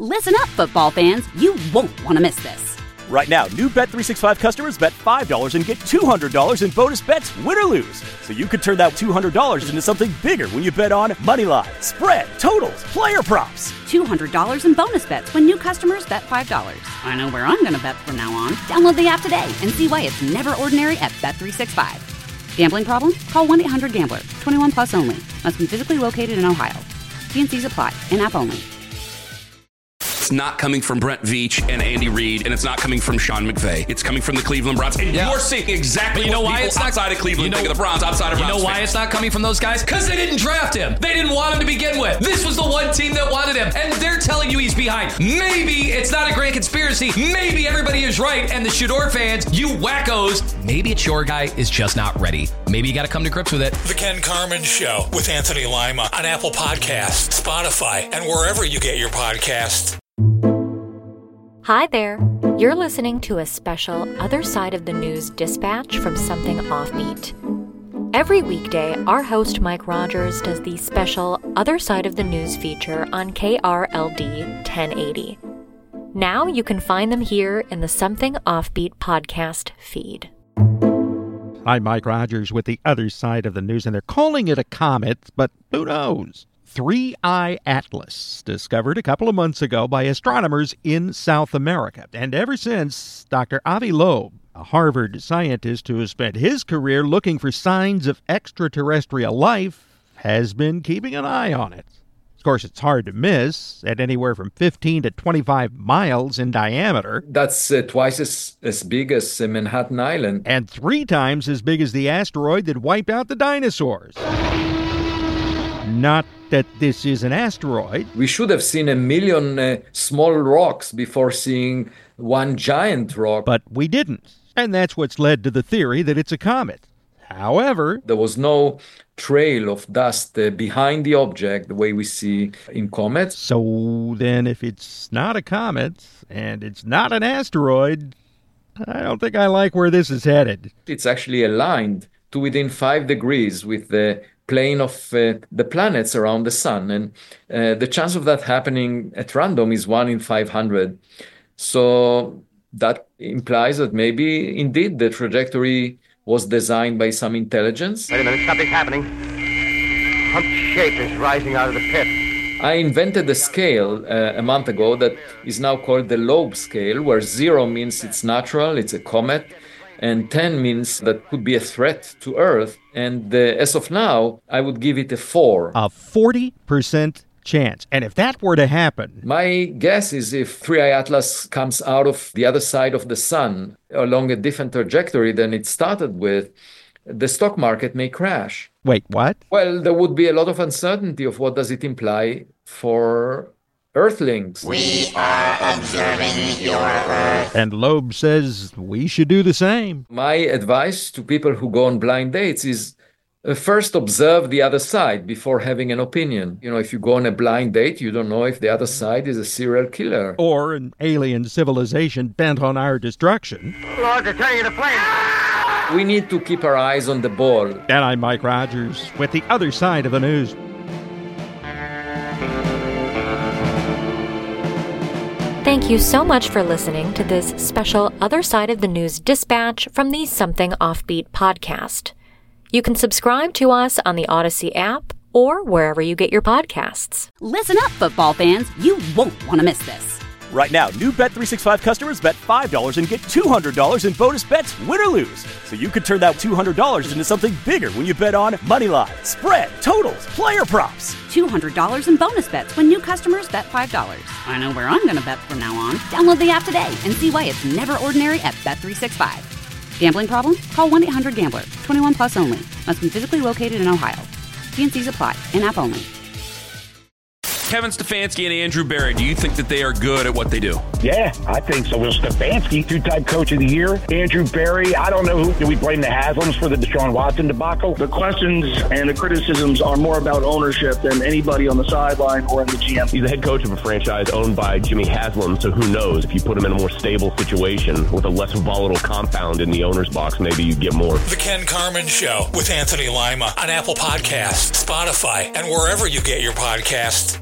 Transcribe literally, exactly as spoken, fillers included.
Listen up, football fans. You won't want to miss this. Right now, new Bet three sixty-five customers bet five dollars and get two hundred dollars in bonus bets, win or lose. So you could turn that two hundred dollars into something bigger when you bet on money line, spread, totals, player props. two hundred dollars in bonus bets when new customers bet five dollars. I know where I'm going to bet from now on. Download the app today and see why it's never ordinary at Bet three sixty-five. Gambling problem? Call one eight hundred gambler. twenty-one plus only. Must be physically located in Ohio. T and C's apply. In-app only. It's not coming from Brent Veach and Andy Reid, and it's not coming from Sean McVay. It's coming from the Cleveland Browns. And yeah. you're seeing exactly you know what why people it's not, outside of Cleveland you know, think of the Browns, outside of You Browns know why fans. it's not coming from those guys? Because they didn't draft him. They didn't want him to begin with. This was the one team that wanted him, and they're telling you he's behind. Maybe it's not a grand conspiracy. Maybe everybody is right, and the Shador fans, you wackos, maybe it's your guy is just not ready. Maybe you got to come to grips with it. The Ken Carman Show with Anthony Lima on Apple Podcasts, Spotify, and wherever you get your podcasts. Hi there. You're listening to a special Other Side of the News dispatch from Something Offbeat. Every weekday, our host Mike Rogers does the special Other Side of the News feature on K R L D ten eighty. Now you can find them here in the Something Offbeat podcast feed. I'm Mike Rogers with the Other Side of the News, and they're calling it a comet, but who knows? Three-Eye Atlas, discovered a couple of months ago by astronomers in South America. And ever since, Doctor Avi Loeb, a Harvard scientist who has spent his career looking for signs of extraterrestrial life, has been keeping an eye on it. Of course, it's hard to miss, at anywhere from fifteen to twenty-five miles in diameter. That's uh, twice as, as big as uh, Manhattan Island. And three times as big as the asteroid that wiped out the dinosaurs. Not that this is an asteroid. We should have seen a million uh, small rocks before seeing one giant rock. But we didn't. And that's what's led to the theory that it's a comet. However, there was no trail of dust uh, behind the object the way we see in comets. So then if it's not a comet and it's not an asteroid, I don't think I like where this is headed. It's actually aligned to within five degrees with the plane of uh, the planets around the sun. And uh, the chance of that happening at random is one in five hundred. So that implies that maybe indeed the trajectory was designed by some intelligence. Wait a minute, something's happening. Humped shape is rising out of the pit. I invented a scale uh, a month ago that is now called the Loeb scale, where zero means it's natural, it's a comet, and ten means that could be a threat to Earth. And uh, as of now, I would give it a four. A forty percent chance. And if that were to happen... My guess is if Three-Eye Atlas comes out of the other side of the sun along a different trajectory than it started with, the stock market may crash. Wait, what? Well, there would be a lot of uncertainty of what does it imply for Earthlings. We are observing your Earth. And Loeb says we should do the same. My advice to people who go on blind dates is uh, first observe the other side before having an opinion. You know, if you go on a blind date, you don't know if the other side is a serial killer. Or an alien civilization bent on our destruction. Lord, they're turning into flames. We need to keep our eyes on the ball. And I'm Mike Rogers with the Other Side of the News. Thank you so much for listening to this special Other Side of the News dispatch from the Something Offbeat podcast. You can subscribe to us on the Odyssey app or wherever you get your podcasts. Listen up, football fans. You won't want to miss this. Right now, new Bet three sixty-five customers bet five dollars and get two hundred dollars in bonus bets, win or lose. So you could turn that two hundred dollars into something bigger when you bet on money line, spread, totals, player props. two hundred dollars in bonus bets when new customers bet five dollars. I know where I'm going to bet from now on. Download the app today and see why it's never ordinary at Bet three sixty-five. Gambling problem? Call one eight hundred gambler. twenty-one plus only. Must be physically located in Ohio. T and C's apply. In-app only. Kevin Stefanski and Andrew Berry, do you think that they are good at what they do? Yeah, I think so. Will Stefanski, two-time coach of the year. Andrew Berry, I don't know who. Do we blame the Haslams for the Deshaun Watson debacle? The questions and the criticisms are more about ownership than anybody on the sideline or in the G M. He's the head coach of a franchise owned by Jimmy Haslam, so who knows? If you put him in a more stable situation with a less volatile compound in the owner's box, maybe you get more. The Ken Carman Show with Anthony Lima on Apple Podcasts, Spotify, and wherever you get your podcasts.